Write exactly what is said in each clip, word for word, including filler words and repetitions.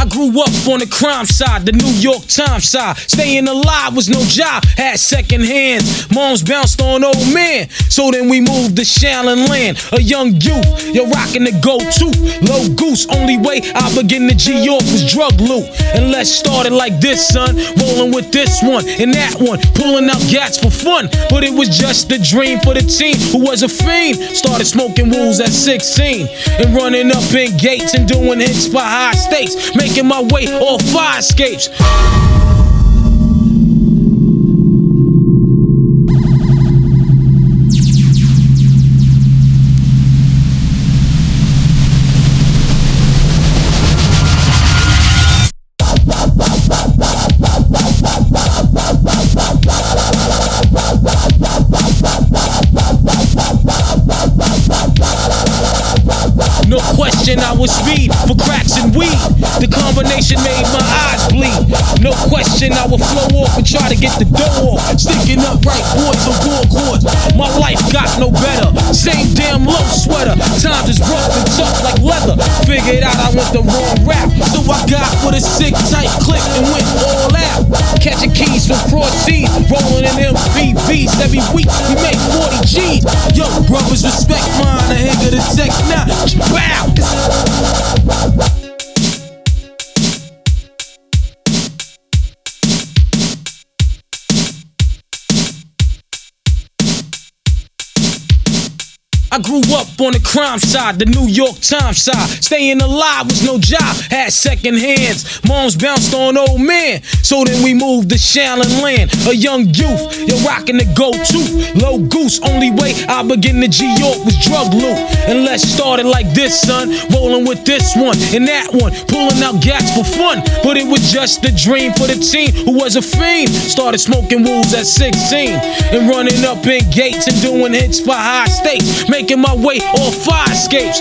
grew up on the crime side, the New York Times side. Staying alive was no job, had second hands. Moms bounced on old man, so then we moved to Shaolin Land. A young youth, you're rocking the go-to. Low goose, only way I begin to G-York was drug loot. And let's start it like this, son. Rolling with this one and that one, pulling out gats for fun. But it was just a dream for the teen who was a fiend. Started smoking wools at sixteen and running up in gates and doing hits by high stakes, making my way off fire escapes. No question I was speed for cracks and weed. The combination made my eyes bleed. No question I would flow off and try to get the dough off. Sticking up right boys on board courts. My life got no better. Same damn low sweater. Times is rough and tough like leather. Figured out I went the wrong rap, so I got with a sick tight click and went all out. Catching keys from cross seas, rolling in M V Bs every week. We make forty G's. Yo, brothers respect mine. I hang of the tech now. Wow. I grew up on the crime side, the New York Times side. Staying alive was no job, had second hands. Moms bounced on old man, so then we moved to Shaolin Land. A young youth, you're rocking the go-to. Low goose, only way I begin to G-York was drug loot. And let's start it like this, son. Rolling with this one and that one, pulling out gats for fun. But it was just a dream for the teen who was a fiend. Started smoking wools at sixteen and running up in gates and doing hits for high stakes, making my way off fire escapes.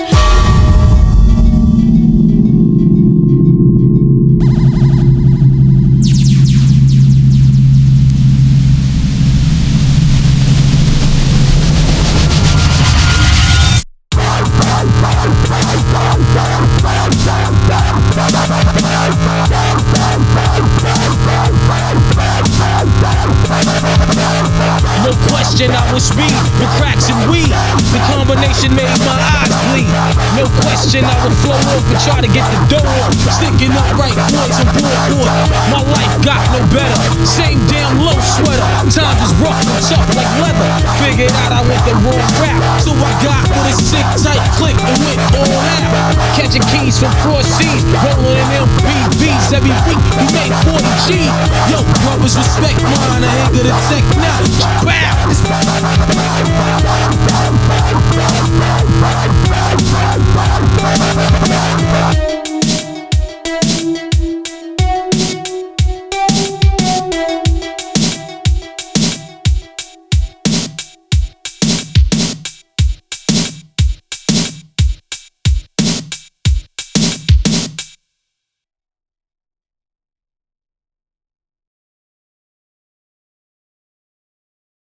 No question I was speed with cracks and weed. The combination made my eyes bleed. No question I would flow off and try to get the dough off. Sticking up right boys on board court. My life got no better. Same damn low sweater. Times is rough and tough like leather. Figured out I went the wrong rap, so I got with a sick tight click and went all out. Catching keys from cross seas, rolling in M V Bs every week. We made forty G's. Yo, brothers respect mine. I hang of the tech now. Bow.